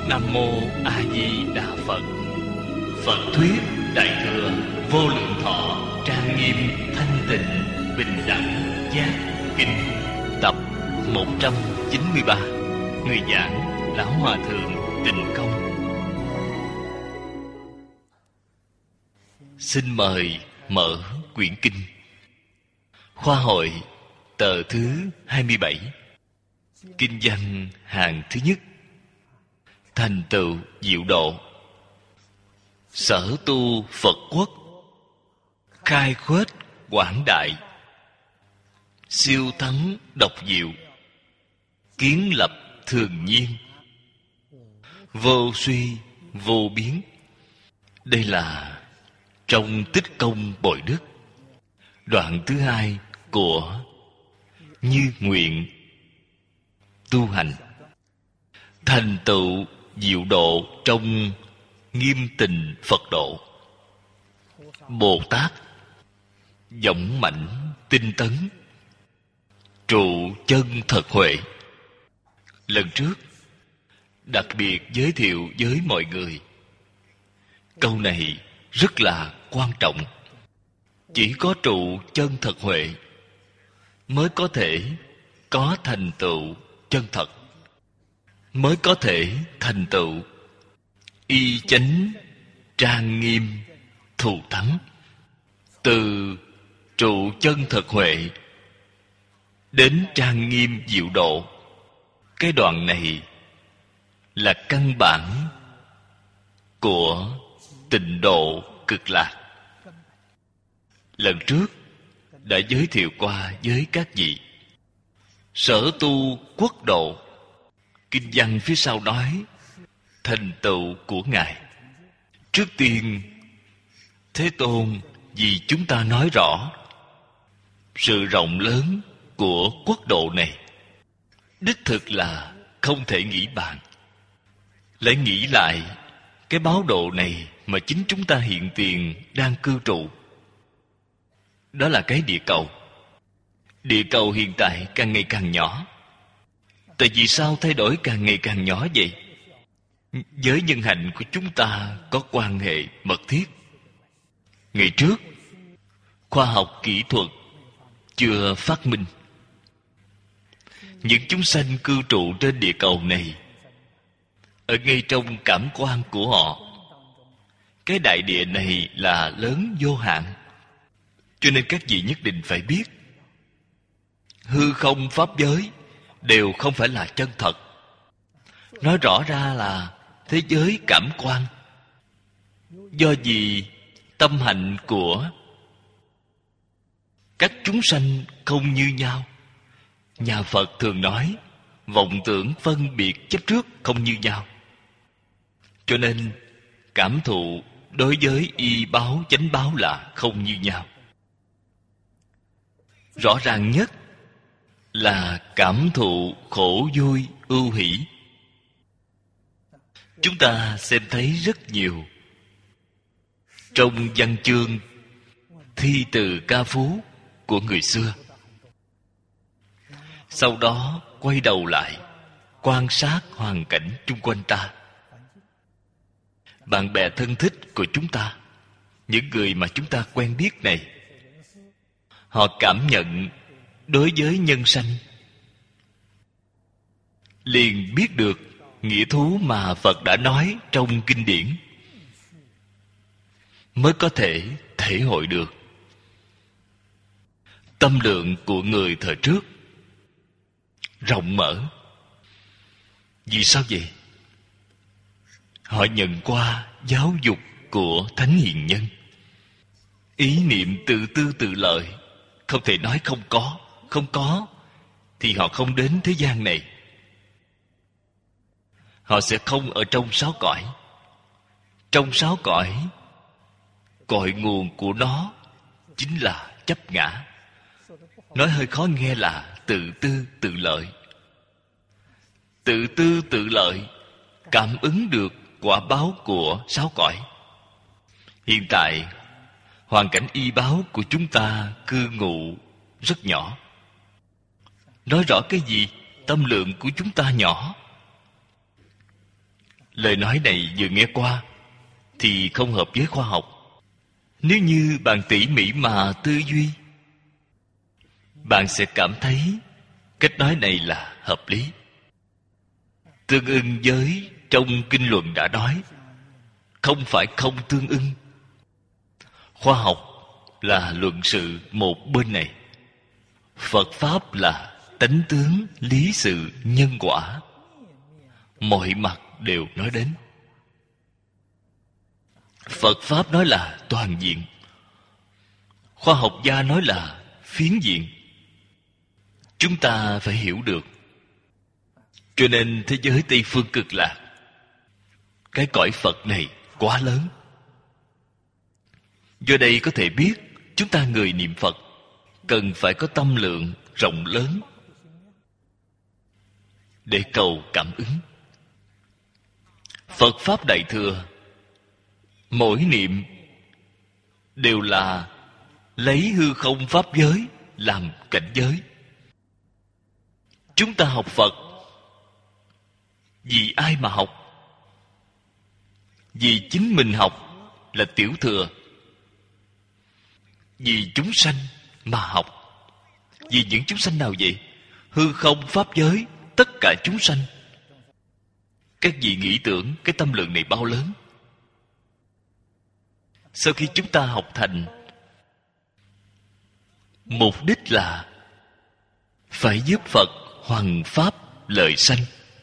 Nam mô A Di Đà Phật. Phật thuyết Đại thừa Vô Lượng Thọ trang nghiêm thanh tịnh bình đẳng giác kinh, tập 193. Người giảng Lão Hòa Thượng Tịnh Công. Xin mời mở quyển kinh. Khoa hội tờ thứ 27. Kinh văn hàng thứ nhất. Thành tựu diệu độ. Sở tu Phật quốc, khai khuếch quảng đại, siêu thắng độc diệu, kiến lập thường nhiên, vô suy vô biến. Đây là trong Tích Công Bội Đức, đoạn thứ hai của Như Nguyện tu hành. Thành tựu diệu độ trong nghiêm tình Phật độ. Bồ Tát dũng mãnh tinh tấn, trụ chân thật huệ. Lần trước đặc biệt giới thiệu với mọi người, câu này rất là quan trọng. Chỉ có trụ chân thật huệ mới có thể có thành tựu chân thật, mới có thể thành tựu y chánh trang nghiêm thù thắng. Từ trụ chân thật huệ đến trang nghiêm diệu độ, cái đoạn này là căn bản của tịnh độ cực lạc. Lần trước đã giới thiệu qua với các vị. Sở tu quốc độ, kinh văn phía sau nói thành tựu của Ngài. Trước tiên, Thế Tôn vì chúng ta nói rõ sự rộng lớn của quốc độ này, đích thực là không thể nghĩ bàn. Lại nghĩ lại cái báo độ này mà chính chúng ta hiện tiền đang cư trụ, đó là cái địa cầu. Địa cầu hiện tại càng ngày càng nhỏ. Tại vì sao thay đổi càng ngày càng nhỏ vậy? Với nhân hạnh của chúng ta có quan hệ mật thiết. Ngày trước, khoa học kỹ thuật chưa phát minh. Những chúng sanh cư trụ trên địa cầu này, ở ngay trong cảm quan của họ, cái đại địa này là lớn vô hạn. Cho nên các vị nhất định phải biết, hư không pháp giới đều không phải là chân thật. Nói rõ ra là thế giới cảm quan. Do vì tâm hạnh của các chúng sanh không như nhau. Nhà Phật thường nói vọng tưởng phân biệt chấp trước không như nhau. Cho nên cảm thụ đối với y báo chánh báo là không như nhau. Rõ ràng nhất là cảm thụ khổ vui ưu hỷ. Chúng ta xem thấy rất nhiều trong văn chương thi từ ca phú của người xưa. Sau đó quay đầu lại quan sát hoàn cảnh chung quanh ta, bạn bè thân thích của chúng ta, những người mà chúng ta quen biết này, họ cảm nhận đối với nhân sanh, liền biết được nghĩa thú mà Phật đã nói trong kinh điển, mới có thể thể hội được tâm lượng của người thời trước rộng mở. Vì sao vậy? Họ nhận qua giáo dục của thánh hiền nhân. Ý niệm tự tư tự lợi không thể nói không có. Không có thì họ không đến thế gian này. Họ sẽ không ở trong sáu cõi. Trong sáu cõi, cội nguồn của nó chính là chấp ngã. Nói hơi khó nghe là tự tư tự lợi. Tự tư tự lợi cảm ứng được quả báo của sáu cõi. Hiện tại hoàn cảnh y báo của chúng ta cư ngụ rất nhỏ. Nói rõ cái gì? Tâm lượng của chúng ta nhỏ. Lời nói này vừa nghe qua thì không hợp với khoa học. Nếu như bạn tỉ mỉ mà tư duy, bạn sẽ cảm thấy cách nói này là hợp lý, tương ưng với trong kinh luận đã nói. Không phải không tương ưng. Khoa học là luận sự một bên này, Phật Pháp là tánh tướng, lý sự, nhân quả, mọi mặt đều nói đến. Phật Pháp nói là toàn diện, khoa học gia nói là phiến diện. Chúng ta phải hiểu được. Cho nên thế giới Tây Phương Cực Lạc, cái cõi Phật này quá lớn. Do đây có thể biết chúng ta người niệm Phật cần phải có tâm lượng rộng lớn để cầu cảm ứng. Phật Pháp Đại Thừa, mỗi niệm đều là lấy hư không pháp giới làm cảnh giới. Chúng ta học Phật vì ai mà học? Vì chính mình học là tiểu thừa. Vì chúng sanh mà học. Vì những chúng sanh nào vậy? Hư không pháp giới, tất cả chúng sanh. Các vị nghĩ tưởng cái tâm lượng này bao lớn. Sau khi chúng ta học thành, mục đích là phải giúp Phật hoằng pháp lợi sanh.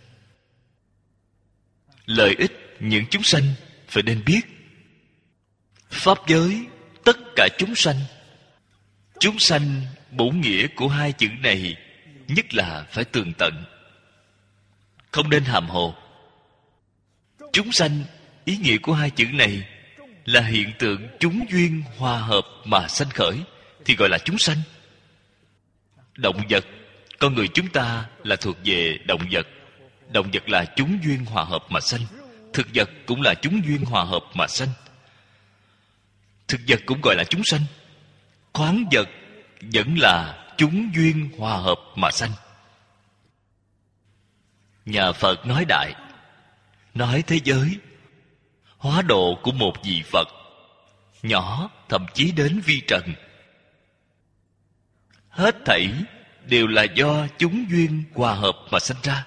Lợi ích những chúng sanh phải nên biết. Pháp giới tất cả chúng sanh. Chúng sanh bổn nghĩa của hai chữ này nhất là phải tường tận, không nên hàm hồ. Chúng sanh, ý nghĩa của hai chữ này là hiện tượng chúng duyên hòa hợp mà sanh khởi, thì gọi là chúng sanh. Động vật, con người chúng ta là thuộc về động vật. Động vật là chúng duyên hòa hợp mà sanh. Thực vật cũng là chúng duyên hòa hợp mà sanh. Thực vật cũng gọi là chúng sanh. Khoáng vật vẫn là chúng duyên hòa hợp mà sanh. Nhà Phật nói đại, nói thế giới, hóa độ của một vị Phật nhỏ, thậm chí đến vi trần, hết thảy đều là do chúng duyên hòa hợp mà sanh ra.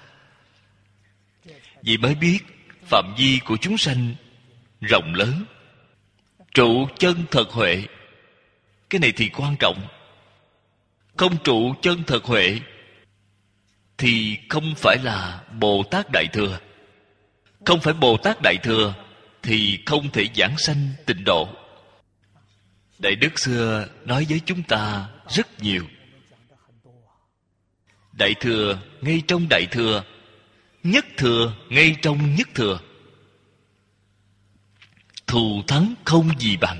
Vì mới biết phạm vi của chúng sanh rộng lớn. Trụ chân thật huệ, cái này thì quan trọng. Không trụ chân thật huệ thì không phải là Bồ Tát Đại Thừa. Không phải Bồ Tát Đại Thừa thì không thể giảng sanh tịnh độ. Đại Đức xưa nói với chúng ta rất nhiều. Đại Thừa ngay trong Đại Thừa, Nhất Thừa ngay trong Nhất Thừa. Thù thắng không gì bằng.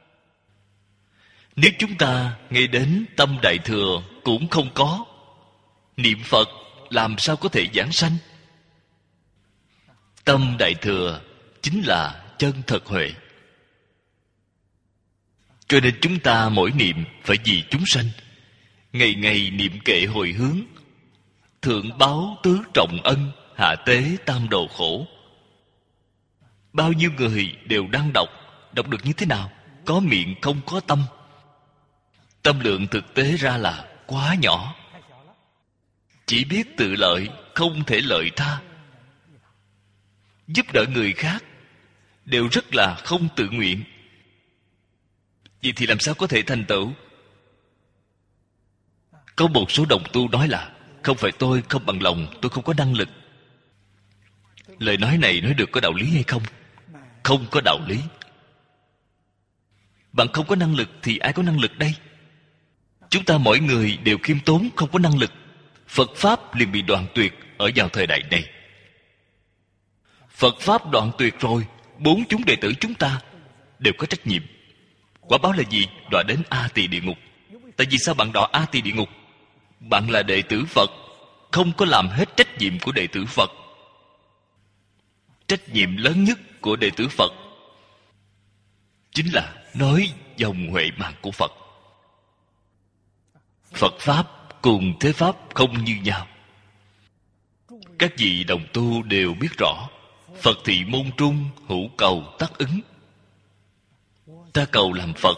Nếu chúng ta nghe đến tâm Đại Thừa cũng không có, niệm Phật làm sao có thể giảng sanh? Tâm Đại Thừa chính là chân thật huệ. Cho nên chúng ta mỗi niệm phải vì chúng sanh, ngày ngày niệm kệ hồi hướng, thượng báo tứ trọng ân, hạ tế tam đồ khổ. Bao nhiêu người đều đang đọc được như thế nào? Có miệng không có tâm. Tâm lượng thực tế ra là quá nhỏ. Chỉ biết tự lợi, không thể lợi tha. Giúp đỡ người khác đều rất là không tự nguyện. Vậy thì làm sao có thể thành tựu? Có một số đồng tu nói là không phải tôi không bằng lòng, tôi không có năng lực. Lời nói này nói được có đạo lý hay không? Không có đạo lý. Bạn không có năng lực thì ai có năng lực đây? Chúng ta mỗi người đều khiêm tốn, không có năng lực, Phật Pháp liền bị đoạn tuyệt ở vào thời đại này. Phật Pháp đoạn tuyệt rồi, bốn chúng đệ tử chúng ta đều có trách nhiệm. Quả báo là gì? Đọa đến A Tỳ địa ngục. Tại vì sao bạn đọa A Tỳ địa ngục? Bạn là đệ tử Phật, không có làm hết trách nhiệm của đệ tử Phật. Trách nhiệm lớn nhất của đệ tử Phật chính là nói dòng huệ mạng của Phật. Phật Pháp cùng thế Pháp không như nhau. Các vị đồng tu đều biết rõ. Phật thị môn trung, hữu cầu tắc ứng. Ta cầu làm Phật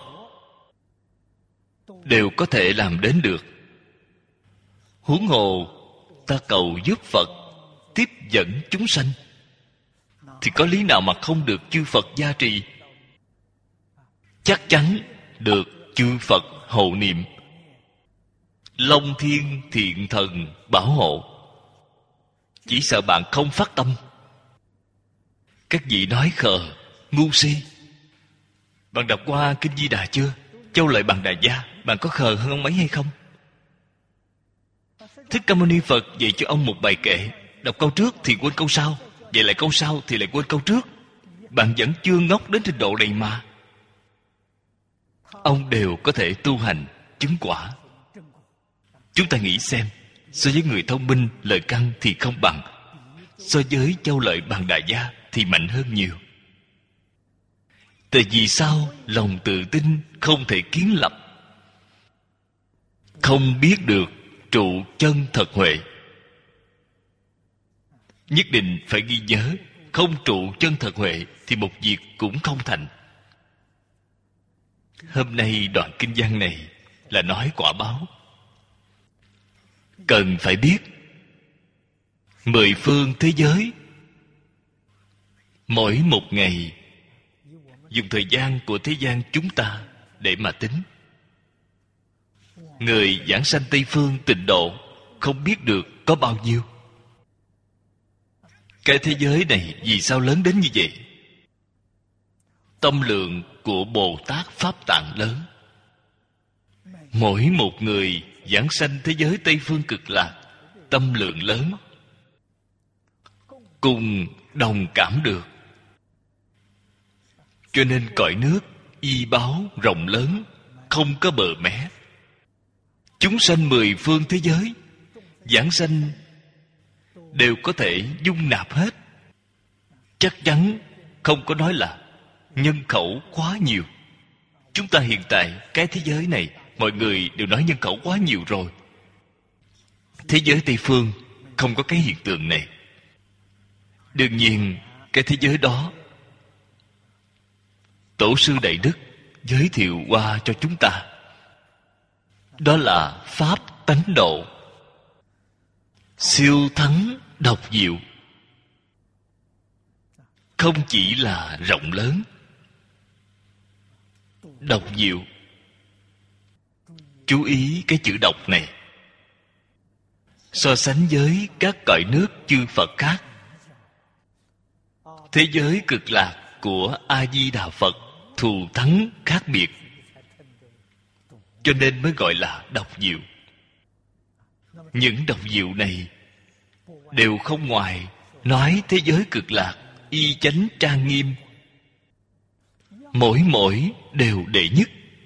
đều có thể làm đến được, huống hồ ta cầu giúp Phật tiếp dẫn chúng sanh, thì có lý nào mà không được chư Phật gia trì? Chắc chắn được chư Phật hộ niệm, Long thiên thiện thần bảo hộ. Chỉ sợ bạn không phát tâm. Các vị nói khờ, ngu si. Bạn đọc qua Kinh Di Đà chưa? Châu Lợi Bằng Đà Gia, bạn có khờ hơn ông ấy hay không? Thích Ca Mâu Ni Phật dạy cho ông một bài kệ, đọc câu trước thì quên câu sau, dạy lại câu sau thì lại quên câu trước. Bạn vẫn chưa ngốc đến trình độ này mà. Ông đều có thể tu hành chứng quả. Chúng ta nghĩ xem, so với người thông minh lời căn thì không bằng, so với Châu Lợi Bằng Đà Gia thì mạnh hơn nhiều. Tại vì sao? Lòng tự tin không thể kiến lập, không biết được trụ chân thật huệ. Nhất định phải ghi nhớ, không trụ chân thật huệ thì một việc cũng không thành. Hôm nay đoạn kinh văn này là nói quả báo. Cần phải biết mười phương thế giới, mỗi một ngày dùng thời gian của thế gian chúng ta để mà tính. Người giảng sanh Tây Phương Tịnh Độ không biết được có bao nhiêu. Cái thế giới này vì sao lớn đến như vậy? Tâm lượng của Bồ Tát Pháp Tạng lớn. Mỗi một người giảng sanh thế giới Tây Phương Cực Lạc, tâm lượng lớn, cùng đồng cảm được. Cho nên cõi nước y báo rộng lớn, không có bờ mé. Chúng sanh mười phương thế giới giảng sanh đều có thể dung nạp hết. Chắc chắn không có nói là nhân khẩu quá nhiều. Chúng ta hiện tại cái thế giới này, mọi người đều nói nhân khẩu quá nhiều rồi. Thế giới Tây Phương không có cái hiện tượng này. Đương nhiên cái thế giới đó Tổ sư Đại Đức giới thiệu qua cho chúng ta. Đó là Pháp tánh độ, siêu thắng độc diệu. Không chỉ là rộng lớn, độc diệu. Chú ý cái chữ độc này. So sánh với các cõi nước chư Phật khác, thế giới cực lạc của A-di-đà Phật thù thắng khác biệt, cho nên mới gọi là độc diệu. Những độc diệu này đều không ngoài nói thế giới cực lạc y chánh trang nghiêm, mỗi đều đệ nhất,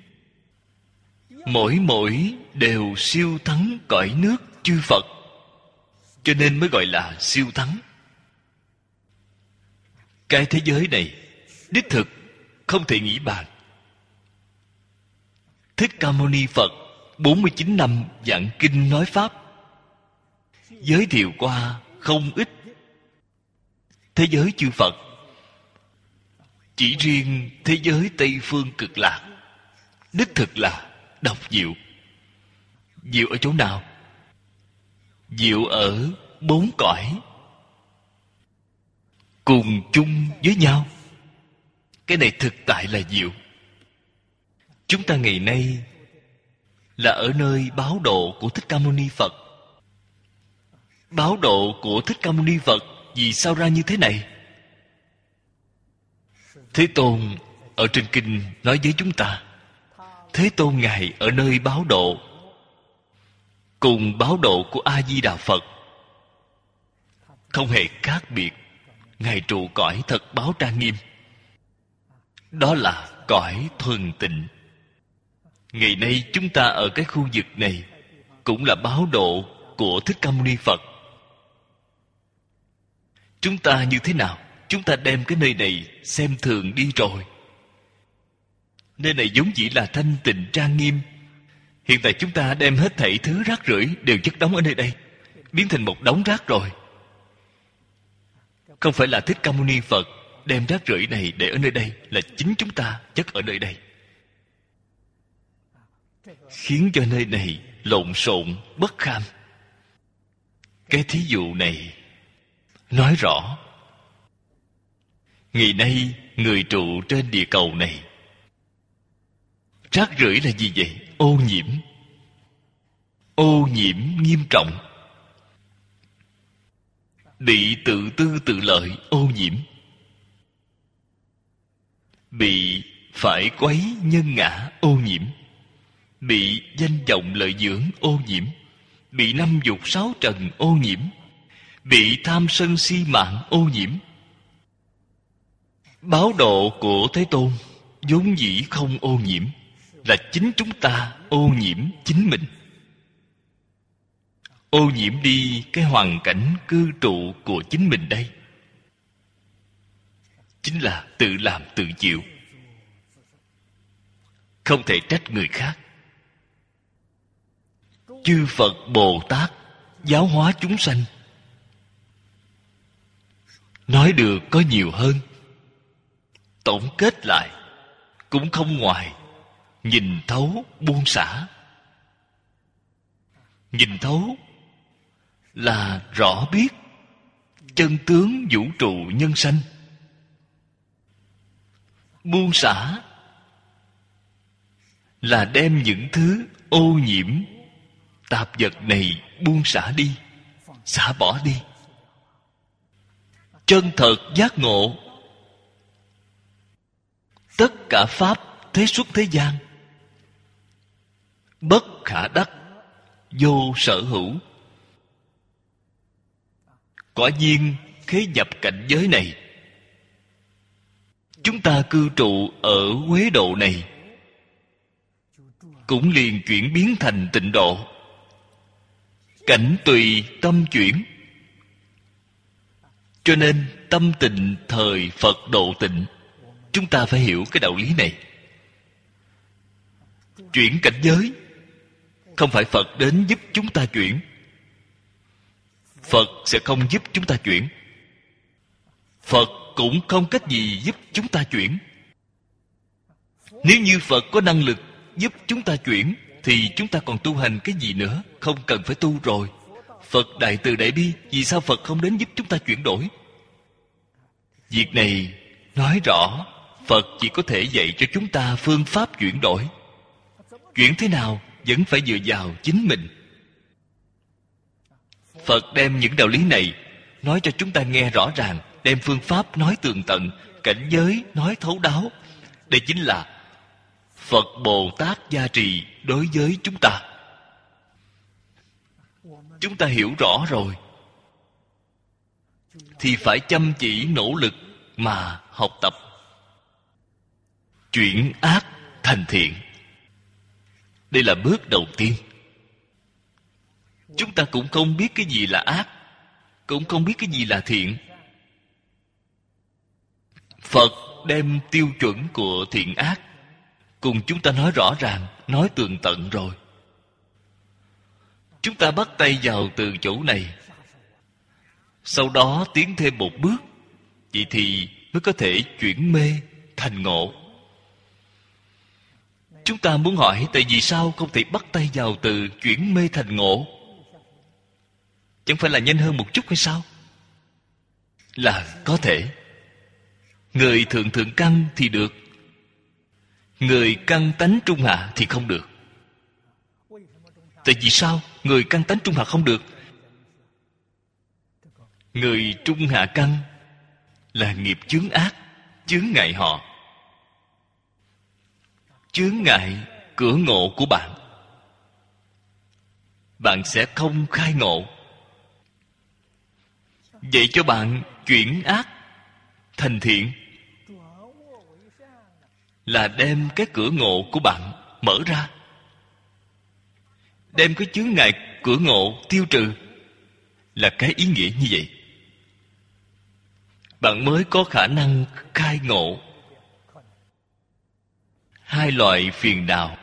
mỗi đều siêu thắng cõi nước chư Phật, cho nên mới gọi là siêu thắng. Cái thế giới này đích thực không thể nghĩ bàn. Thích Ca Mâu Ni Phật 49 năm giảng kinh nói Pháp, giới thiệu qua không ít thế giới chư Phật. Chỉ riêng thế giới Tây Phương Cực Lạc đích thực là độc diệu. Diệu ở chỗ nào? Diệu ở bốn cõi cùng chung với nhau. Cái này thực tại là diệu. Chúng ta ngày nay là ở nơi báo độ của Thích Ca Mâu Ni Phật. Báo độ của Thích Ca Mâu Ni Phật vì sao ra như thế này? Thế Tôn ở trên kinh nói với chúng ta, Thế Tôn Ngài ở nơi báo độ cùng báo độ của A-di-đà Phật không hề khác biệt. Ngài trụ cõi thật báo trang nghiêm, đó là cõi thuần tịnh. Ngày nay chúng ta ở cái khu vực này cũng là báo độ của Thích Ca Mâu Ni Phật. Chúng ta như thế nào? Chúng ta đem cái nơi này xem thường đi rồi. Nơi này vốn dĩ là thanh tịnh trang nghiêm. Hiện tại chúng ta đem hết thảy thứ rác rưởi đều chất đóng ở nơi đây, biến thành một đống rác rồi. Không phải là Thích Ca Mâu Ni Phật đem rác rưởi này để ở nơi đây, là chính chúng ta chất ở nơi đây, khiến cho nơi này lộn xộn bất kham. Cái thí dụ này nói rõ ngày nay người trụ trên địa cầu này, rác rưởi là gì vậy? Ô nhiễm. Ô nhiễm nghiêm trọng, bị tự tư tự lợi ô nhiễm, bị phải quấy nhân ngã ô nhiễm, bị danh vọng lợi dưỡng ô nhiễm, bị năm dục sáu trần ô nhiễm, bị tham sân si mạng ô nhiễm. Báo độ của Thế Tôn vốn dĩ không ô nhiễm, là chính chúng ta ô nhiễm chính mình, ô nhiễm đi cái hoàn cảnh cư trụ của chính mình đây. Chính là tự làm tự chịu, không thể trách người khác. Chư Phật Bồ Tát giáo hóa chúng sanh, nói được có nhiều hơn, tổng kết lại cũng không ngoài nhìn thấu buông xả. Nhìn thấu là rõ biết chân tướng vũ trụ nhân sanh. Buông xả là đem những thứ ô nhiễm tạp vật này buông xả đi, xả bỏ đi. Chân thật giác ngộ, tất cả pháp thế xuất thế gian bất khả đắc, vô sở hữu. Quả nhiên khế nhập cảnh giới này, chúng ta cư trụ ở Quế Độ này cũng liền chuyển biến thành tịnh độ. Cảnh tùy tâm chuyển. Cho nên tâm tịnh thời Phật độ tịnh. Chúng ta phải hiểu cái đạo lý này. Chuyển cảnh giới không phải Phật đến giúp chúng ta chuyển. Phật sẽ không giúp chúng ta chuyển. Phật cũng không cách gì giúp chúng ta chuyển. Nếu như Phật có năng lực giúp chúng ta chuyển, thì chúng ta còn tu hành cái gì nữa? Không cần phải tu rồi. Phật đại từ đại bi, vì sao Phật không đến giúp chúng ta chuyển đổi? Việc này nói rõ Phật chỉ có thể dạy cho chúng ta phương pháp chuyển đổi. Chuyển thế nào vẫn phải dựa vào chính mình. Phật đem những đạo lý này nói cho chúng ta nghe rõ ràng, đem phương pháp nói tường tận, cảnh giới nói thấu đáo. Đây chính là Phật Bồ Tát gia trì đối với chúng ta. Chúng ta hiểu rõ rồi thì phải chăm chỉ nỗ lực mà học tập, chuyển ác thành thiện. Đây là bước đầu tiên. Chúng ta cũng không biết cái gì là ác, cũng không biết cái gì là thiện. Phật đem tiêu chuẩn của thiện ác cùng chúng ta nói rõ ràng, nói tường tận rồi. Chúng ta bắt tay vào từ chỗ này, sau đó tiến thêm một bước, vậy thì mới có thể chuyển mê thành ngộ. Chúng ta muốn hỏi tại vì sao không thể bắt tay vào từ chuyển mê thành ngộ? Chẳng phải là nhanh hơn một chút hay sao? Là có thể. Người thượng thượng căn thì được, người căn tánh trung hạ thì không được. Tại vì sao người căn tánh trung hạ không được? Người trung hạ căn là nghiệp chướng ác, chướng ngại họ, chướng ngại cửa ngộ của bạn. Bạn sẽ không khai ngộ. Vậy cho bạn chuyển ác thành thiện là đem cái cửa ngộ của bạn mở ra, đem cái chướng ngại cửa ngộ tiêu trừ, là cái ý nghĩa như vậy. Bạn mới có khả năng khai ngộ hai loại phiền não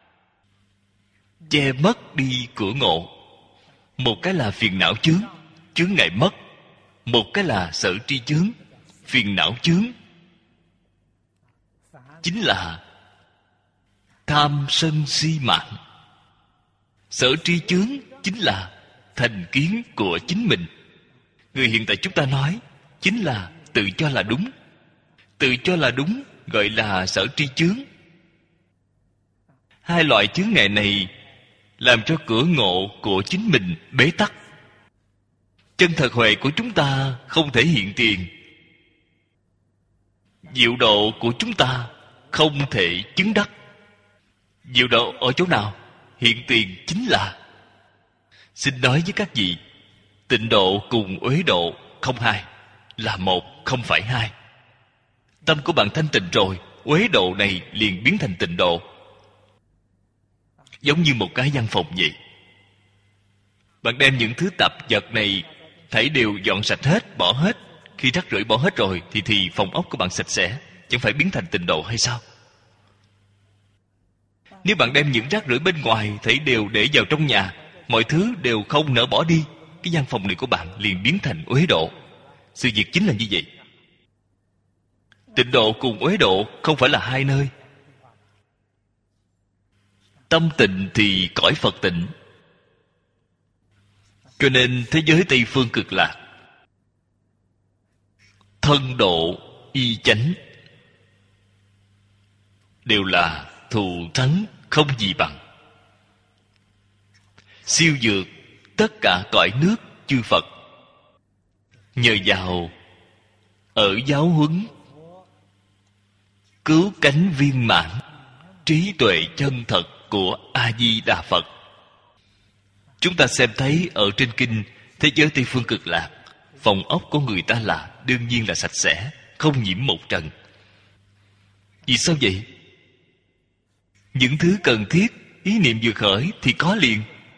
che mất đi cửa ngộ. Một cái là phiền não chướng, chướng ngại mất. Một cái là sở tri chướng, phiền não chướng, chính là tham sân si mạng. Sở tri chướng chính là thành kiến của chính mình. Người hiện tại chúng ta nói chính là tự cho là đúng. Tự cho là đúng gọi là sở tri chướng. Hai loại chướng ngại này làm cho cửa ngộ của chính mình bế tắc. Chân thật huệ của chúng ta không thể hiện tiền. Diệu độ của chúng ta không thể chứng đắc. Diệu độ ở chỗ nào? Hiện tiền chính là. Xin nói với các vị, tịnh độ cùng uế độ không hai, là một, không phải hai. Tâm của bạn thanh tịnh rồi, uế độ này liền biến thành tịnh độ. Giống như một cái văn phòng vậy. Bạn đem những thứ tạp vật này thảy đều dọn sạch hết, bỏ hết. Khi rác rưởi bỏ hết rồi thì phòng ốc của bạn sạch sẽ, chẳng phải biến thành tịnh độ hay sao? Nếu bạn đem những rác rưởi bên ngoài thảy đều để vào trong nhà, mọi thứ đều không nỡ bỏ đi, cái văn phòng này của bạn liền biến thành uế độ. Sự việc chính là như vậy. Tịnh độ cùng uế độ không phải là hai nơi. Tâm tịnh thì cõi Phật tịnh. Cho nên thế giới Tây Phương Cực Lạc, thân độ y chánh, đều là thù thắng không gì bằng, siêu vượt tất cả cõi nước chư Phật. Nhờ vào ở giáo huấn cứu cánh viên mãn trí tuệ chân thật của A Di Đà Phật, chúng ta xem thấy ở trên kinh thế giới Tây Phương Cực Lạc, phòng ốc của người ta là đương nhiên là sạch sẽ, không nhiễm một trần. Vì sao vậy? Những thứ cần thiết, ý niệm vừa khởi thì có liền.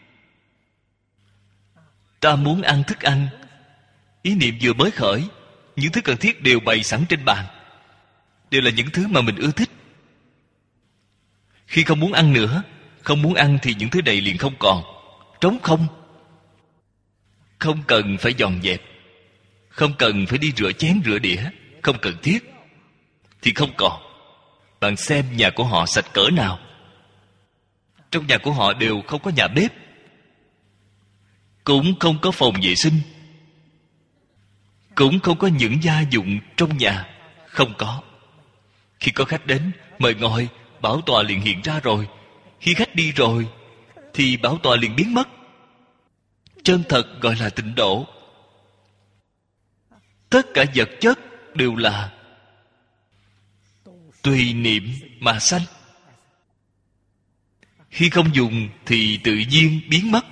Ta muốn ăn thức ăn, ý niệm vừa mới khởi, những thứ cần thiết đều bày sẵn trên bàn, đều là những thứ mà mình ưa thích. Khi không muốn ăn nữa, không muốn ăn thì những thứ này liền không còn, trống không. Không cần phải dọn dẹp, không cần phải đi rửa chén rửa đĩa, không cần thiết thì không còn. Bạn xem nhà của họ sạch cỡ nào. Trong nhà của họ đều không có nhà bếp, cũng không có phòng vệ sinh, cũng không có những gia dụng trong nhà, không có. Khi có khách đến, mời ngồi, bảo tọa liền hiện ra rồi. Khi khách đi rồi thì bảo tọa liền biến mất. Chân thật gọi là tịnh độ. Tất cả vật chất đều là tùy niệm mà sanh. Khi không dùng thì tự nhiên biến mất.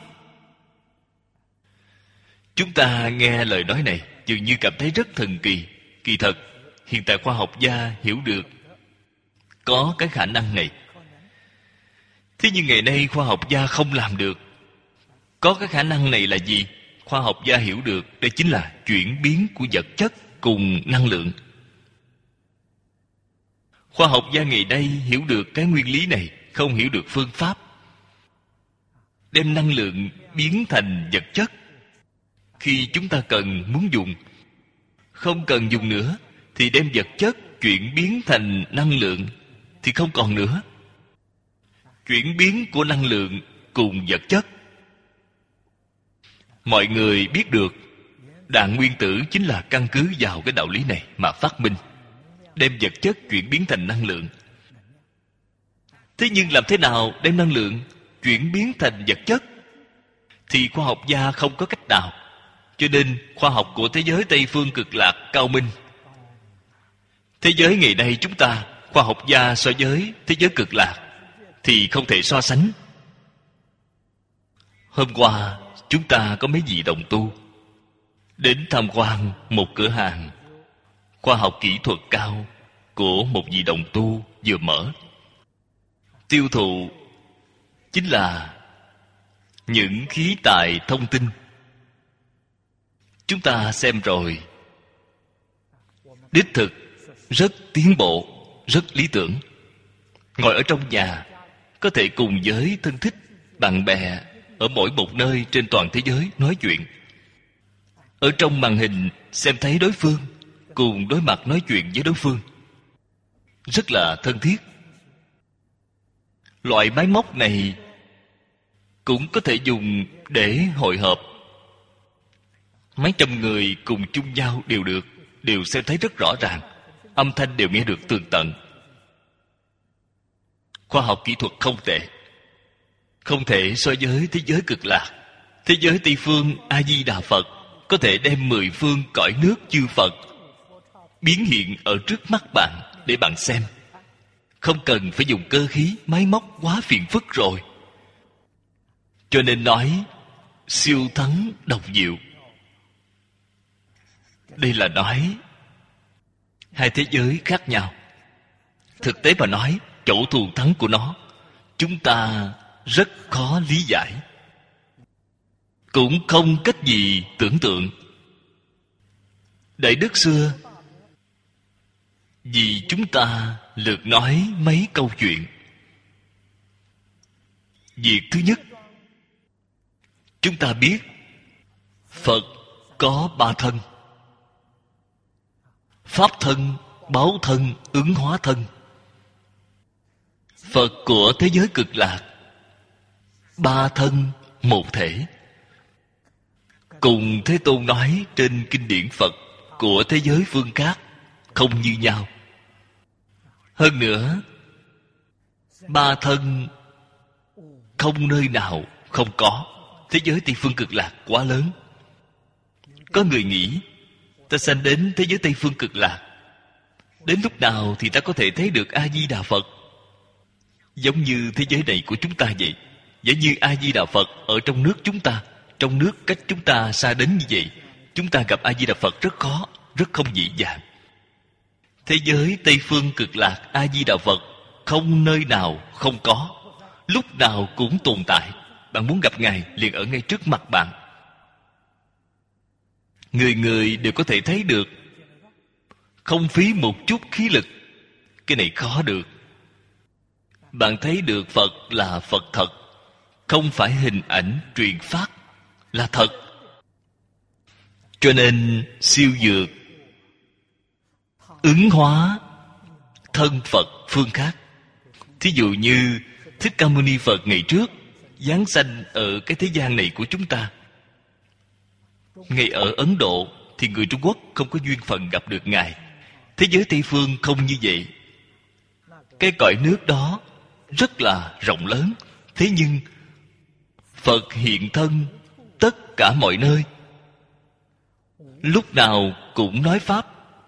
Chúng ta nghe lời nói này dường như cảm thấy rất thần kỳ. Kỳ thật, hiện tại khoa học gia hiểu được có cái khả năng này. Thế nhưng ngày nay khoa học gia không làm được. Có cái khả năng này là gì? Khoa học gia hiểu được, đây chính là chuyển biến của vật chất cùng năng lượng. Khoa học gia ngày nay hiểu được cái nguyên lý này, không hiểu được phương pháp. Đem năng lượng biến thành vật chất. Khi chúng ta cần muốn dùng, không cần dùng nữa, thì đem vật chất chuyển biến thành năng lượng thì không còn nữa. Chuyển biến của năng lượng cùng vật chất. Mọi người biết được đạn nguyên tử chính là căn cứ vào cái đạo lý này mà phát minh, đem vật chất chuyển biến thành năng lượng. Thế nhưng làm thế nào đem năng lượng chuyển biến thành vật chất thì khoa học gia không có cách nào. Cho nên khoa học của thế giới Tây Phương Cực Lạc cao minh. Thế giới ngày nay chúng ta, khoa học gia so với thế giới Cực Lạc thì không thể so sánh. Hôm qua chúng ta có mấy vị đồng tu đến tham quan một cửa hàng khoa học kỹ thuật cao của một vị đồng tu vừa mở. Tiêu thụ chính là những khí tài thông tin. Chúng ta xem rồi, đích thực rất tiến bộ, rất lý tưởng. Ngồi ở trong nhà có thể cùng với thân thích, bạn bè ở mỗi một nơi trên toàn thế giới nói chuyện. Ở trong màn hình xem thấy đối phương, cùng đối mặt nói chuyện với đối phương, rất là thân thiết. Loại máy móc này cũng có thể dùng để hội họp. Mấy trăm người cùng chung nhau đều được, đều xem thấy rất rõ ràng, âm thanh đều nghe được tường tận. Khoa học kỹ thuật không tệ, không thể so với thế giới cực lạc. Thế giới Tây phương A Di Đà Phật có thể đem 10 phương cõi nước chư Phật biến hiện ở trước mắt bạn để bạn xem. Không cần phải dùng cơ khí, máy móc quá phiền phức rồi. Cho nên nói siêu thắng độc diệu. Đây là nói hai thế giới khác nhau. Thực tế mà nói, chỗ thù thắng của nó chúng ta rất khó lý giải, cũng không cách gì tưởng tượng. Đại đức xưa vì chúng ta lượt nói mấy câu chuyện. Việc thứ nhất, chúng ta biết Phật có 3 thân: Pháp thân, báo thân, ứng hóa thân. Phật của thế giới cực lạc 3 thân một thể. Cùng Thế Tôn nói trên kinh điển Phật của thế giới phương khác không như nhau. Hơn nữa, 3 thân không nơi nào không có. Thế giới Tây phương cực lạc quá lớn. Có người nghĩ ta sanh đến thế giới Tây phương cực lạc, đến lúc nào thì ta có thể thấy được A Di Đà Phật? Giống như thế giới này của chúng ta vậy. Giống như A Di Đà Phật ở trong nước chúng ta, trong nước cách chúng ta xa đến như vậy, chúng ta gặp A Di Đà Phật rất khó, rất không dễ dàng. Thế giới Tây phương cực lạc A Di Đà Phật không nơi nào không có, lúc nào cũng tồn tại. Bạn muốn gặp Ngài liền ở ngay trước mặt bạn. Người người đều có thể thấy được, không phí một chút khí lực. Cái này khó được. Bạn thấy được Phật là Phật thật, không phải hình ảnh truyền phát, là thật. Cho nên siêu dược ứng hóa thân Phật phương khác. Thí dụ như Thích Ca Mâu Ni Phật ngày trước giáng sanh ở cái thế gian này của chúng ta. Ngay ở Ấn Độ thì người Trung Quốc không có duyên phận gặp được Ngài. Thế giới Tây phương không như vậy. Cái cõi nước đó rất là rộng lớn, thế nhưng Phật hiện thân tất cả mọi nơi, lúc nào cũng nói Pháp.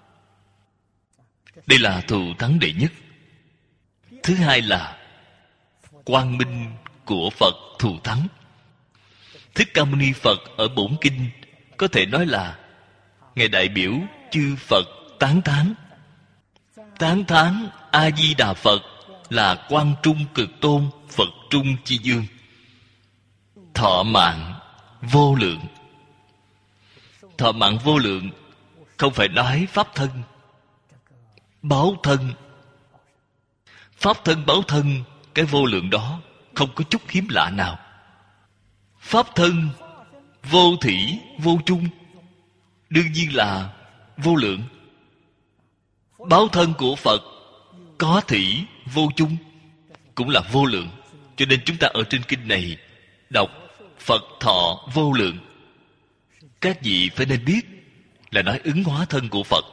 Đây là thù thắng đệ nhất. Thứ hai là quang minh của Phật thù thắng. Thích Ca Mâu Ni Phật ở bổn kinh có thể nói là Ngài đại biểu chư Phật tán thán. Tán thán A Di Đà Phật là Quang Trung Cực Tôn, Phật Trung Chi Dương, thọ mạng vô lượng. Thọ mạng vô lượng không phải nói Pháp thân, báo thân. Pháp thân, báo thân, cái vô lượng đó không có chút hiếm lạ nào. Pháp thân vô thủy vô chung, đương nhiên là vô lượng. Báo thân của Phật có thủy vô chung, cũng là vô lượng. Cho nên chúng ta ở trên kinh này đọc Phật thọ vô lượng, các vị phải nên biết là nói ứng hóa thân của Phật.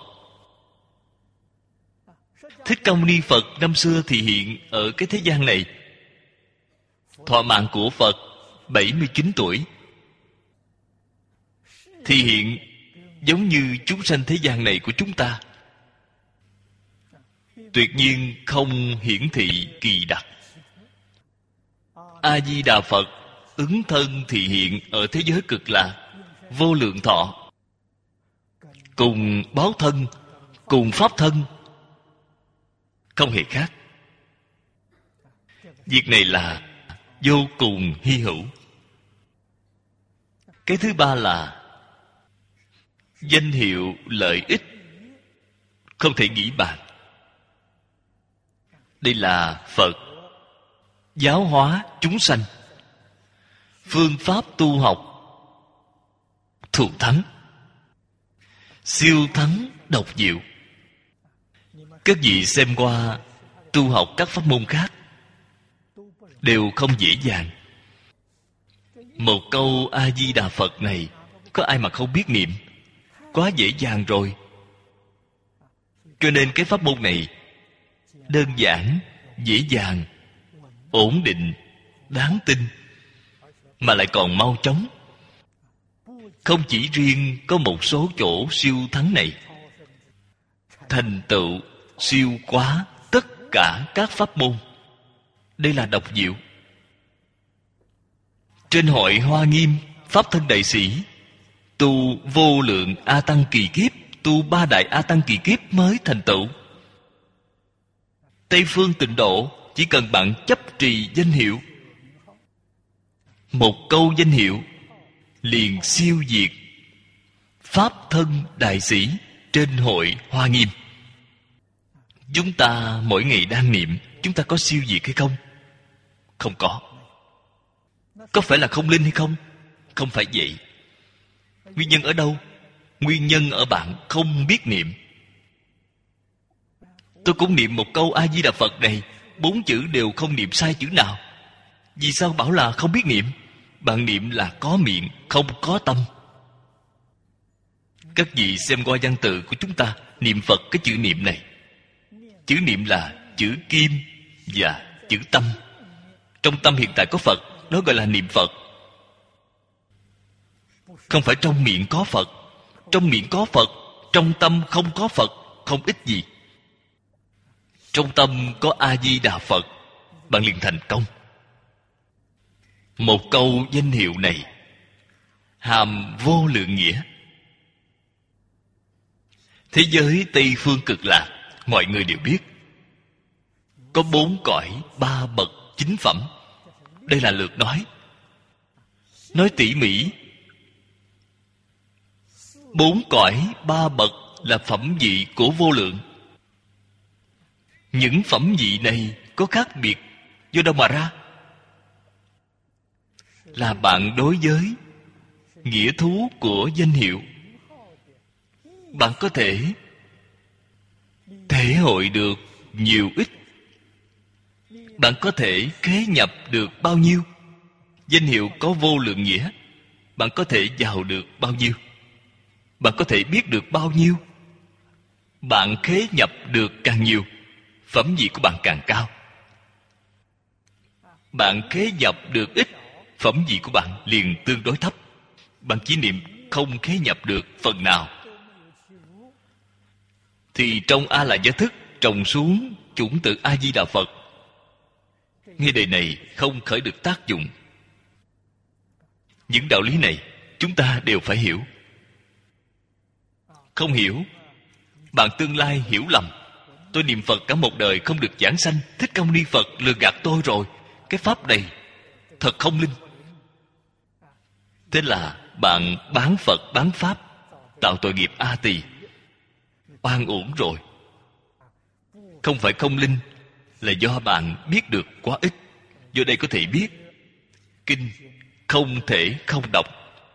Thích Ca Mâu Ni Phật năm xưa thì hiện ở cái thế gian này, thọ mạng của Phật 79 tuổi, thì hiện giống như chúng sanh thế gian này của chúng ta. Tuyệt nhiên không hiển thị kỳ đặc. A Di Đà Phật ứng thân thị hiện ở thế giới cực lạc vô lượng thọ, cùng báo thân, cùng pháp thân không hề khác. Việc này là vô cùng hy hữu. Cái thứ ba là danh hiệu lợi ích không thể nghĩ bàn. Đây là Phật giáo hóa chúng sanh, phương pháp tu học thù thắng. siêu thắng độc diệu. Các vị xem qua tu học các pháp môn khác đều không dễ dàng. Một câu A Di Đà Phật này, có ai mà không biết niệm? Quá dễ dàng rồi. Cho nên cái pháp môn này đơn giản, dễ dàng, ổn định, đáng tin, mà lại còn mau chóng. Không chỉ riêng có một số chỗ siêu thắng này, thành tựu siêu quá tất cả các pháp môn. Đây là độc diệu. Trên hội Hoa Nghiêm, Pháp Thân Đại Sĩ tu vô lượng A Tăng kỳ kiếp, tu 3 đại A Tăng kỳ kiếp mới thành tựu. Tây phương Tịnh Độ chỉ cần bạn chấp trì danh hiệu, một câu danh hiệu liền siêu diệt Pháp Thân Đại Sĩ trên hội Hoa Nghiêm. Chúng ta mỗi ngày đang niệm, chúng ta có siêu diệt hay không? Không có. Có phải là không linh hay không? Không phải vậy. Nguyên nhân ở đâu? Nguyên nhân ở bạn không biết niệm. Tôi cũng niệm một câu A Di Đà Phật này, 4 chữ đều không niệm sai chữ nào. Vì sao bảo là không biết niệm? Bạn niệm là có miệng, không có tâm. Các vị xem qua văn tự của chúng ta, niệm Phật cái chữ niệm này, chữ niệm là chữ kim và chữ tâm. Trong tâm hiện tại có Phật, đó gọi là niệm Phật. Không phải trong miệng có Phật. Trong miệng có Phật, trong tâm không có Phật, không ích gì. Trong tâm có A Di Đà Phật, bạn liền thành công. Một câu danh hiệu này hàm vô lượng nghĩa. Thế giới Tây Phương Cực Lạc, mọi người đều biết, có 4 cõi 3 bậc 9 phẩm. Đây là lượt nói tỉ mỉ. 4 cõi 3 bậc là phẩm vị của vô lượng. Những phẩm vị này có khác biệt do đâu mà ra? Là bạn đối với nghĩa thú của danh hiệu, bạn có thể thể hội được nhiều ít. Bạn có thể khế nhập được bao nhiêu? Danh hiệu có vô lượng nghĩa, bạn có thể vào được bao nhiêu? Bạn có thể biết được bao nhiêu? Bạn khế nhập được càng nhiều, phẩm vị của bạn càng cao. Bạn khế nhập được ít, phẩm vị của bạn liền tương đối thấp. Bạn chỉ niệm không khế nhập được phần nào, thì trong A La Gia Thức trồng xuống chủng tử A Di Đà Phật. Ngay đời này không khởi được tác dụng. Những đạo lý này chúng ta đều phải hiểu. Không hiểu, bạn tương lai hiểu lầm. Tôi niệm Phật cả một đời không được giảng sanh, Thích Ca Mâu Ni Phật lừa gạt tôi rồi. Cái pháp này thật không linh. Thế là bạn bán Phật bán Pháp, tạo tội nghiệp A Tỳ, oan uổng rồi. Không phải không linh, là do bạn biết được quá ít. Do đây có thể biết, kinh không thể không đọc,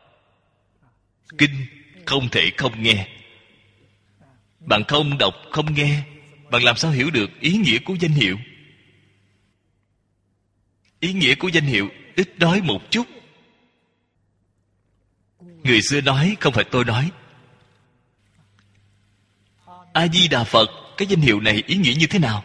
kinh không thể không nghe. Bạn không đọc không nghe, bạn làm sao hiểu được ý nghĩa của danh hiệu? Ý nghĩa của danh hiệu ít nói một chút. Người xưa nói, không phải tôi nói. A Di Đà Phật, cái danh hiệu này ý nghĩa như thế nào?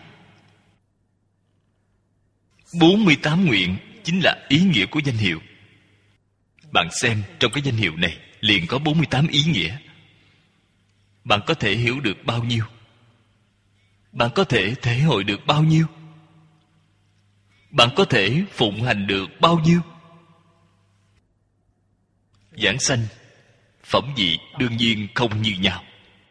48 nguyện chính là ý nghĩa của danh hiệu. Bạn xem trong cái danh hiệu này liền có 48 ý nghĩa. Bạn có thể hiểu được bao nhiêu? Bạn có thể thể hội được bao nhiêu? Bạn có thể phụng hành được bao nhiêu? Giảng sanh, phẩm vị đương nhiên không như nhau.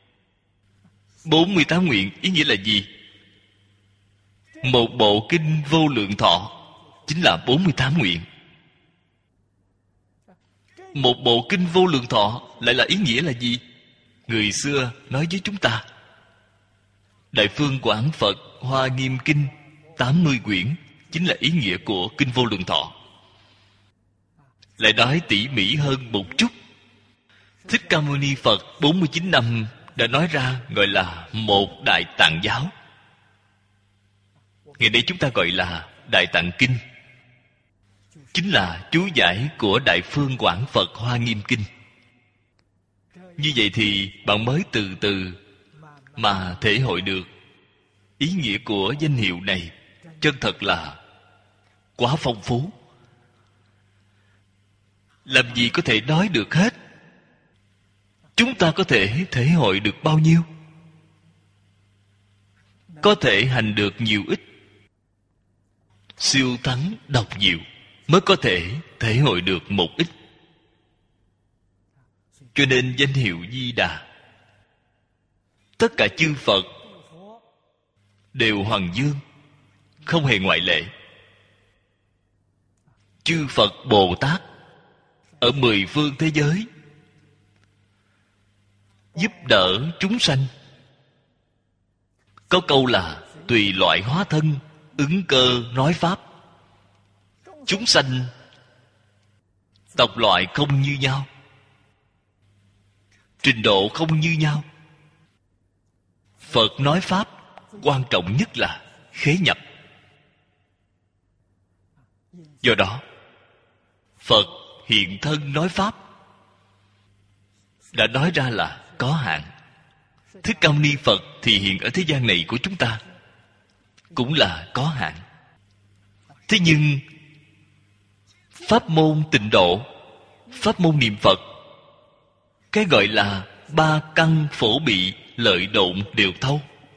48 nguyện ý nghĩa là gì? Một bộ kinh Vô Lượng Thọ chính là 48 nguyện. Một bộ kinh Vô Lượng Thọ lại là ý nghĩa là gì? Người xưa nói với chúng ta, Đại Phương Quảng Phật Hoa Nghiêm Kinh 80 quyển chính là ý nghĩa của kinh Vô Lượng Thọ. Lại nói tỉ mỉ hơn một chút, Thích Ca Mâu Ni Phật 49 năm đã nói ra gọi là một Đại Tạng giáo. Ngày nay chúng ta gọi là Đại Tạng Kinh, chính là chú giải của Đại Phương Quảng Phật Hoa Nghiêm Kinh. Như vậy thì bạn mới từ từ mà thể hội được ý nghĩa của danh hiệu này. Chân thật là quá phong phú, làm gì có thể nói được hết. Chúng ta có thể thể hội được bao nhiêu, có thể hành được nhiều ít, siêu thắng độc diệu mới có thể thể hội được một ít. Cho nên danh hiệu Di Đà, tất cả chư Phật đều hoàng dương, không hề ngoại lệ. Chư Phật Bồ Tát ở 10 phương thế giới giúp đỡ chúng sanh. Có câu là tùy loại hóa thân, ứng cơ nói pháp. Chúng sanh tộc loại không như nhau, trình độ không như nhau. Phật nói pháp quan trọng nhất là khế nhập. Do đó Phật hiện thân nói pháp đã nói ra là có hạn. Thích Ca Mâu Ni Phật thì hiện ở thế gian này của chúng ta cũng là có hạn. Thế nhưng pháp môn tịnh độ, pháp môn niệm Phật, cái gọi là ba căn phổ bị lợi độn đều thâu.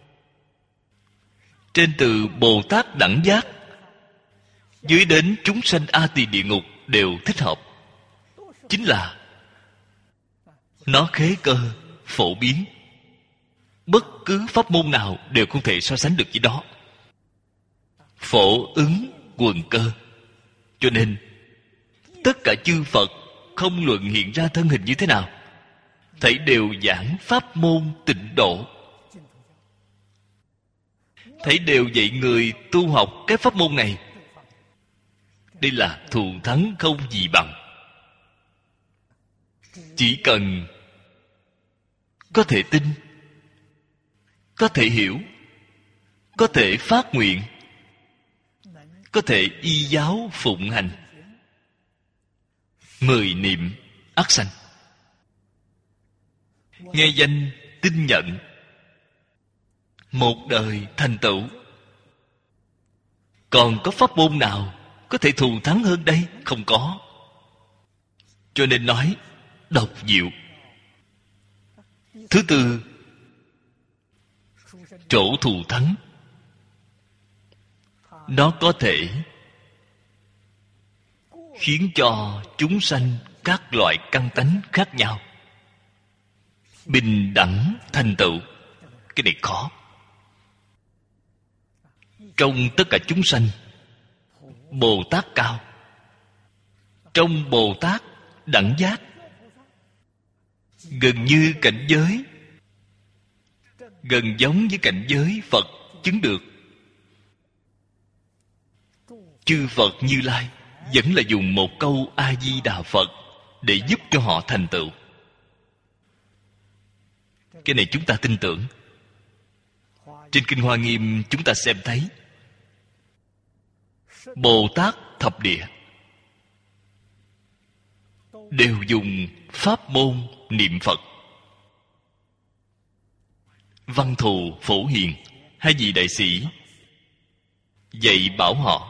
Trên từ Bồ Tát đẳng giác dưới đến chúng sanh A Tỳ địa ngục đều thích hợp. Chính là nó khế cơ phổ biến, bất cứ pháp môn nào đều không thể so sánh được với đó. Phổ ứng quần cơ. Cho nên tất cả chư Phật không luận hiện ra thân hình như thế nào, thảy đều giảng pháp môn tịnh độ, thảy đều dạy người tu học cái pháp môn này. Đây là thù thắng không gì bằng. Chỉ cần có thể tin, có thể hiểu, có thể phát nguyện, có thể y giáo phụng hành, 10 niệm ắt sanh. Nghe danh tin nhận, một đời thành tựu. Còn có pháp môn nào có thể thù thắng hơn đây? Không có. Cho nên nói độc diệu. Thứ tư, chỗ thù thắng, nó có thể khiến cho chúng sanh các loại căn tánh khác nhau bình đẳng thành tựu. Cái này khó. Trong tất cả chúng sanh, Bồ Tát cao. Trong Bồ Tát đẳng giác, gần như cảnh giới, gần giống với cảnh giới Phật chứng được. Chư Phật Như Lai vẫn là dùng một câu A-di-đà Phật để giúp cho họ thành tựu. Cái này chúng ta tin tưởng. Trên Kinh Hoa Nghiêm chúng ta xem thấy Bồ Tát thập địa đều dùng pháp môn niệm Phật. Văn Thù Phổ Hiền, hai vị đại sĩ dạy bảo họ.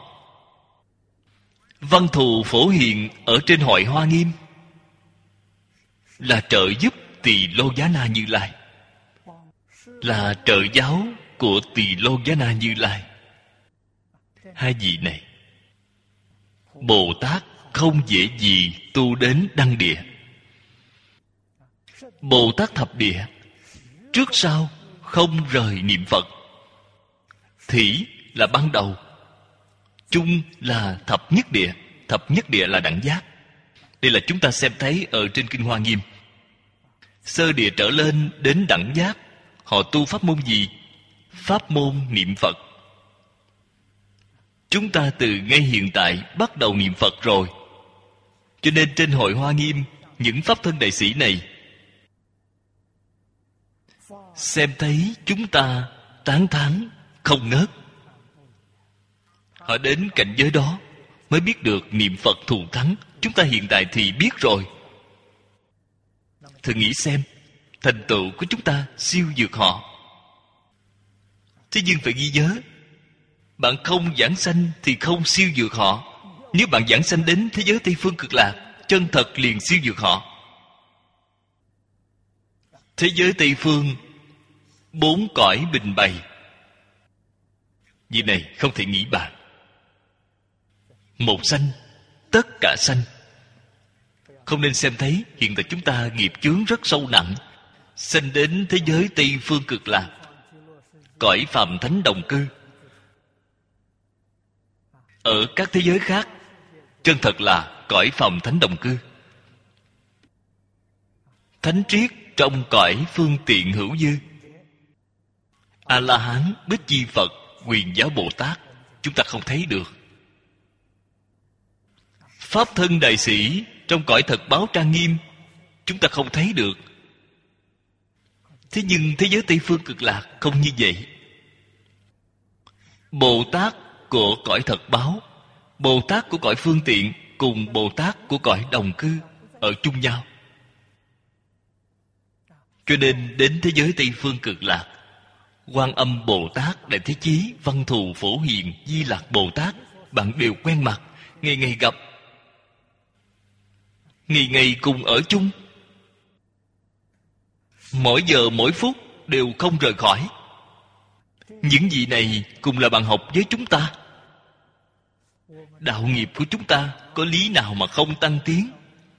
Văn Thù Phổ Hiền ở trên Hội Hoa Nghiêm là trợ giúp Tỳ Lô Giá Na Như Lai, là trợ giáo của Tỳ Lô Giá Na Như Lai. Hai vị này Bồ Tát không dễ gì tu đến đăng địa. Bồ Tát thập địa trước sau không rời niệm Phật. Thỉ là ban đầu, chung là thập nhất địa. Thập nhất địa là đẳng giác. Đây là chúng ta xem thấy ở trên Kinh Hoa Nghiêm. Sơ địa trở lên đến đẳng giác, họ tu pháp môn gì? Pháp môn niệm Phật. Chúng ta từ ngay hiện tại bắt đầu niệm Phật rồi. Cho nên trên Hội Hoa Nghiêm, những pháp thân đại sĩ này xem thấy chúng ta tán thán không ngớt. Họ đến cảnh giới đó mới biết được niệm Phật thù thắng. Chúng ta hiện tại thì biết rồi. Thử nghĩ xem, thành tựu của chúng ta siêu vượt họ. Thế nhưng phải ghi nhớ, bạn không giảng sanh thì không siêu vượt họ. Nếu bạn giảng sanh đến thế giới Tây Phương Cực Lạc, chân thật liền siêu vượt họ. Thế giới Tây Phương 4 cõi bình bày. Việc này không thể nghĩ bàn. Một sanh, tất cả sanh. Không nên xem thấy hiện tại chúng ta nghiệp chướng rất sâu nặng, sanh đến thế giới Tây Phương Cực Lạc, cõi phàm thánh đồng cư. Ở các thế giới khác, chân thật là cõi phàm thánh đồng cư. Thánh triết trong cõi phương tiện hữu dư. A-la-hán, Bích Chi Phật, Quyền Giáo Bồ Tát, chúng ta không thấy được. Pháp thân đại sĩ trong cõi thật báo trang nghiêm, chúng ta không thấy được. Thế nhưng thế giới Tây Phương Cực Lạc không như vậy. Bồ Tát của cõi thật báo, Bồ Tát của cõi phương tiện cùng Bồ Tát của cõi đồng cư ở chung nhau. Cho nên đến thế giới Tây Phương Cực Lạc, Quan Âm Bồ Tát, Đại Thế Chí, Văn Thù Phổ Hiền, Di Lặc Bồ Tát, bạn đều quen mặt, ngày ngày gặp, ngày ngày cùng ở chung, mỗi giờ mỗi phút đều không rời khỏi. Những vị này cùng là bạn học với chúng ta. Đạo nghiệp của chúng ta có lý nào mà không tăng tiến?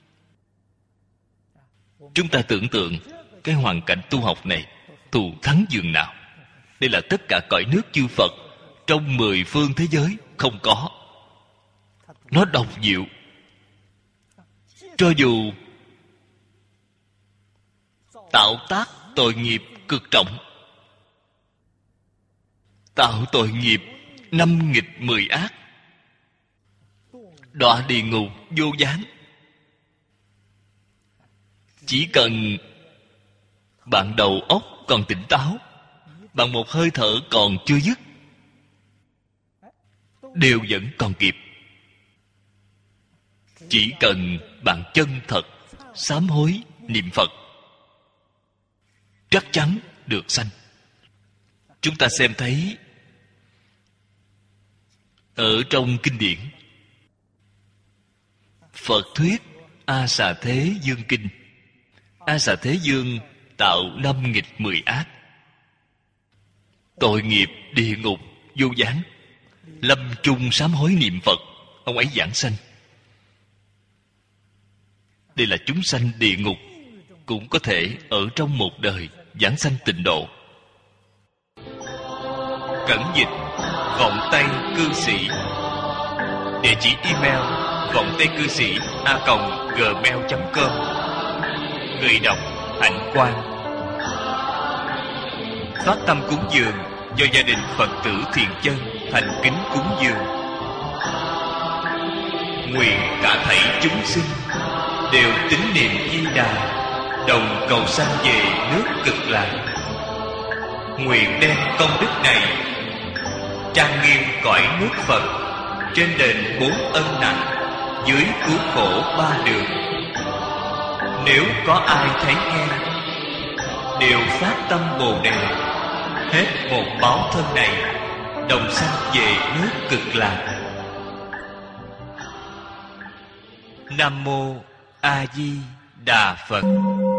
Chúng ta tưởng tượng cái hoàn cảnh tu học này thù thắng dường nào. Đây là tất cả cõi nước chư Phật trong 10 phương thế giới không có. Nó độc diệu. Cho dù tạo tác tội nghiệp cực trọng, tạo tội nghiệp 5 nghịch 10 ác, đọa địa ngục vô gián, chỉ cần bạn đầu óc còn tỉnh táo, bạn một hơi thở còn chưa dứt, đều vẫn còn kịp. Chỉ cần bạn chân thật sám hối niệm Phật, chắc chắn được sanh. Chúng ta xem thấy ở trong kinh điển Phật thuyết A Xà Thế Dương Kinh. A Xà Thế Dương tạo 5 nghịch 10 ác, tội nghiệp địa ngục vô gián, lâm chung sám hối niệm Phật, ông ấy giảng sanh. Đây là chúng sanh địa ngục cũng có thể ở trong một đời giảng sanh tịnh độ. Cẩn dịch vọng tây cư sĩ. Địa chỉ email vọng tây cư sĩ @gmail.com. Người đọc Hạnh Quang. Phát tâm cúng dường do gia đình Phật tử Thiện Chân thành kính cúng dường. Nguyện cả thảy chúng sinh đều tín niệm Di Đà, đồng cầu sanh về nước Cực Lạc. Nguyện đem công đức này trang nghiêm cõi nước Phật, trên đền 4 ân nặng, dưới cứu khổ 3 đường. Nếu có ai thấy nghe, đều phát tâm Bồ Đề, hết một báo thân này, đồng sanh về nước Cực Lạc. Nam Mô A Di Đà Phật.